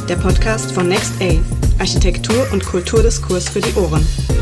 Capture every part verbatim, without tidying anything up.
der Podcast von NextA, Architektur und Kulturdiskurs für die Ohren.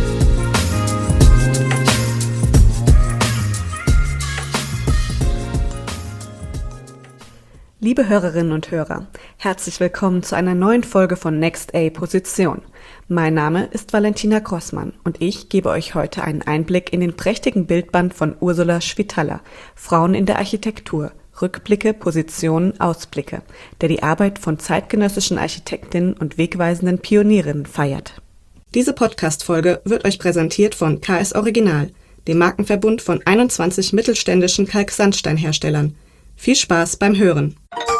Liebe Hörerinnen und Hörer, herzlich willkommen zu einer neuen Folge von NextA Position. Mein Name ist Valentina Grossmann und ich gebe euch heute einen Einblick in den prächtigen Bildband von Ursula Schwitala, Frauen in der Architektur, Rückblicke, Positionen, Ausblicke, der die Arbeit von zeitgenössischen Architektinnen und wegweisenden Pionierinnen feiert. Diese Podcast-Folge wird euch präsentiert von K S Original, dem Markenverbund von einundzwanzig mittelständischen Kalksandsteinherstellern. Viel Spaß beim Hören!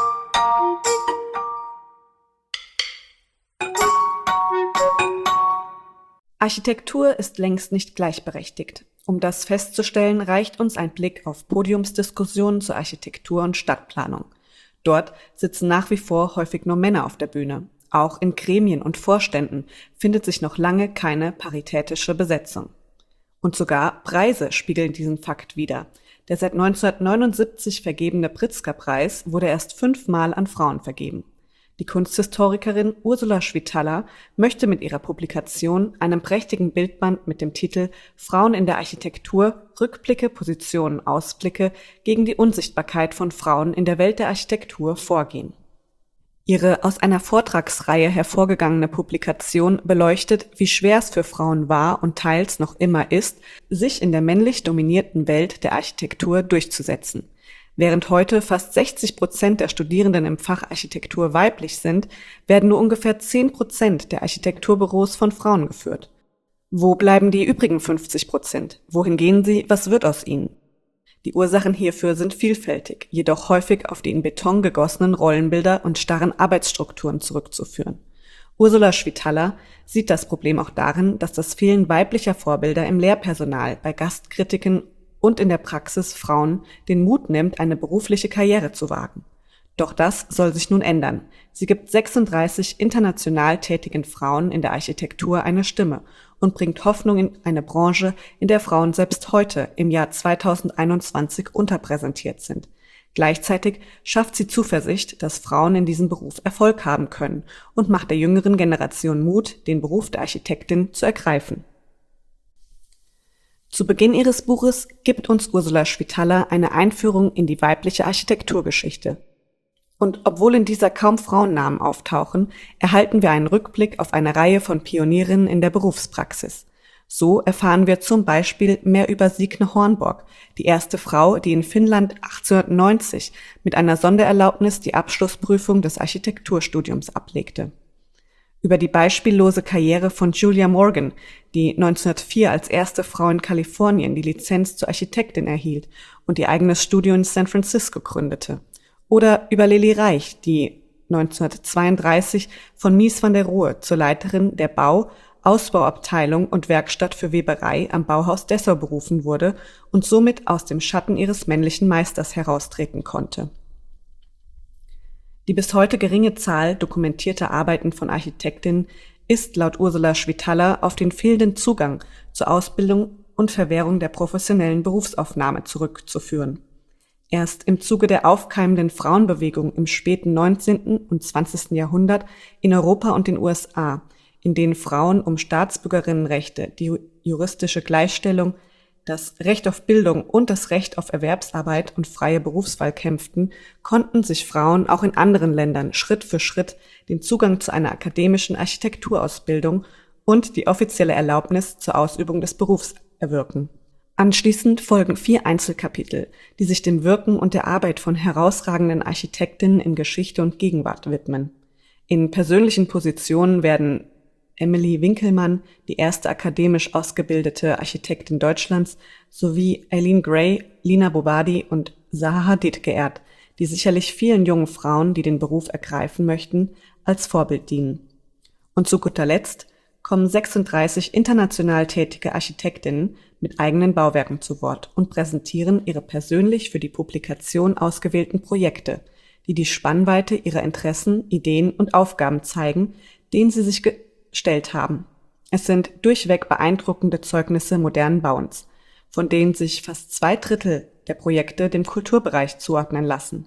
Architektur ist längst nicht gleichberechtigt. Um das festzustellen, reicht uns ein Blick auf Podiumsdiskussionen zur Architektur und Stadtplanung. Dort sitzen nach wie vor häufig nur Männer auf der Bühne. Auch in Gremien und Vorständen findet sich noch lange keine paritätische Besetzung. Und sogar Preise spiegeln diesen Fakt wider. Der seit neunzehnhundertneunundsiebzig vergebene Pritzker-Preis wurde erst fünfmal an Frauen vergeben. Die Kunsthistorikerin Ursula Schwitala möchte mit ihrer Publikation, einem prächtigen Bildband mit dem Titel Frauen in der Architektur, Rückblicke, Positionen, Ausblicke, gegen die Unsichtbarkeit von Frauen in der Welt der Architektur vorgehen. Ihre aus einer Vortragsreihe hervorgegangene Publikation beleuchtet, wie schwer es für Frauen war und teils noch immer ist, sich in der männlich dominierten Welt der Architektur durchzusetzen. Während heute fast sechzig Prozent der Studierenden im Fach Architektur weiblich sind, werden nur ungefähr zehn Prozent der Architekturbüros von Frauen geführt. Wo bleiben die übrigen fünfzig Prozent? Wohin gehen sie? Was wird aus ihnen? Die Ursachen hierfür sind vielfältig, jedoch häufig auf die in Beton gegossenen Rollenbilder und starren Arbeitsstrukturen zurückzuführen. Ursula Schwitala sieht das Problem auch darin, dass das Fehlen weiblicher Vorbilder im Lehrpersonal, bei Gastkritiken und in der Praxis Frauen den Mut nimmt, eine berufliche Karriere zu wagen. Doch das soll sich nun ändern. Sie gibt sechsunddreißig international tätigen Frauen in der Architektur eine Stimme und bringt Hoffnung in eine Branche, in der Frauen selbst heute im Jahr zweitausendeinundzwanzig unterpräsentiert sind. Gleichzeitig schafft sie Zuversicht, dass Frauen in diesem Beruf Erfolg haben können und macht der jüngeren Generation Mut, den Beruf der Architektin zu ergreifen. Zu Beginn ihres Buches gibt uns Ursula Schwitala eine Einführung in die weibliche Architekturgeschichte. Und obwohl in dieser kaum Frauennamen auftauchen, erhalten wir einen Rückblick auf eine Reihe von Pionierinnen in der Berufspraxis. So erfahren wir zum Beispiel mehr über Signe Hornborg, die erste Frau, die in Finnland achtzehnhundertneunzig mit einer Sondererlaubnis die Abschlussprüfung des Architekturstudiums ablegte. Über die beispiellose Karriere von Julia Morgan, die neunzehnhundertvier als erste Frau in Kalifornien die Lizenz zur Architektin erhielt und ihr eigenes Studio in San Francisco gründete. Oder über Lili Reich, die neunzehnhundertzweiunddreißig von Mies van der Rohe zur Leiterin der Bau-, Ausbauabteilung und Werkstatt für Weberei am Bauhaus Dessau berufen wurde und somit aus dem Schatten ihres männlichen Meisters heraustreten konnte. Die bis heute geringe Zahl dokumentierter Arbeiten von Architektinnen ist laut Ursula Schwitala auf den fehlenden Zugang zur Ausbildung und Verwehrung der professionellen Berufsaufnahme zurückzuführen. Erst im Zuge der aufkeimenden Frauenbewegung im späten neunzehnten und zwanzigsten Jahrhundert in Europa und den U S A, in denen Frauen um Staatsbürgerinnenrechte, die juristische Gleichstellung, das Recht auf Bildung und das Recht auf Erwerbsarbeit und freie Berufswahl kämpften, konnten sich Frauen auch in anderen Ländern Schritt für Schritt den Zugang zu einer akademischen Architekturausbildung und die offizielle Erlaubnis zur Ausübung des Berufs erwirken. Anschließend folgen vier Einzelkapitel, die sich dem Wirken und der Arbeit von herausragenden Architektinnen in Geschichte und Gegenwart widmen. In persönlichen Positionen werden Emily Winkelmann, die erste akademisch ausgebildete Architektin Deutschlands, sowie Eileen Gray, Lina Bobadi und Zaha Hadid geehrt, die sicherlich vielen jungen Frauen, die den Beruf ergreifen möchten, als Vorbild dienen. Und zu guter Letzt kommen sechsunddreißig international tätige Architektinnen mit eigenen Bauwerken zu Wort und präsentieren ihre persönlich für die Publikation ausgewählten Projekte, die die Spannweite ihrer Interessen, Ideen und Aufgaben zeigen, denen sie sich gestellt haben. Es sind durchweg beeindruckende Zeugnisse modernen Bauens, von denen sich fast zwei Drittel der Projekte dem Kulturbereich zuordnen lassen.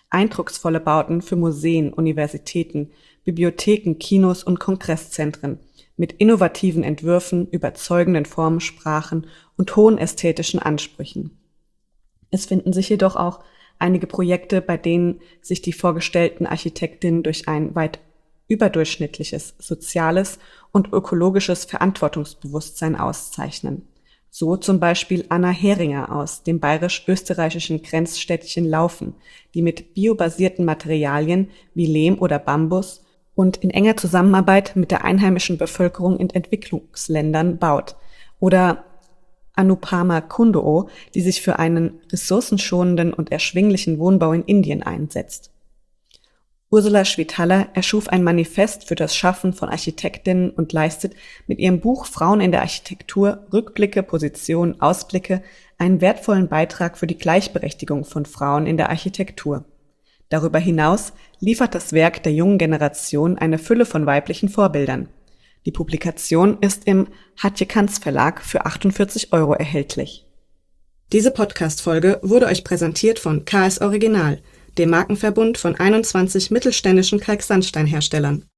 Eindrucksvolle Bauten für Museen, Universitäten, Bibliotheken, Kinos und Kongresszentren mit innovativen Entwürfen, überzeugenden Formensprachen und hohen ästhetischen Ansprüchen. Es finden sich jedoch auch einige Projekte, bei denen sich die vorgestellten Architektinnen durch ein weit überdurchschnittliches soziales und ökologisches Verantwortungsbewusstsein auszeichnen. So zum Beispiel Anna Heringer aus dem bayerisch-österreichischen Grenzstädtchen Laufen, die mit biobasierten Materialien wie Lehm oder Bambus und in enger Zusammenarbeit mit der einheimischen Bevölkerung in Entwicklungsländern baut. Oder Anupama Kundoh, die sich für einen ressourcenschonenden und erschwinglichen Wohnbau in Indien einsetzt. Ursula Schwitaler erschuf ein Manifest für das Schaffen von Architektinnen und leistet mit ihrem Buch Frauen in der Architektur, Rückblicke, Positionen, Ausblicke einen wertvollen Beitrag für die Gleichberechtigung von Frauen in der Architektur. Darüber hinaus liefert das Werk der jungen Generation eine Fülle von weiblichen Vorbildern. Die Publikation ist im Hatje Kantz Verlag für achtundvierzig Euro erhältlich. Diese Podcast-Folge wurde euch präsentiert von K S Original, dem Markenverbund von einundzwanzig mittelständischen Kalksandsteinherstellern.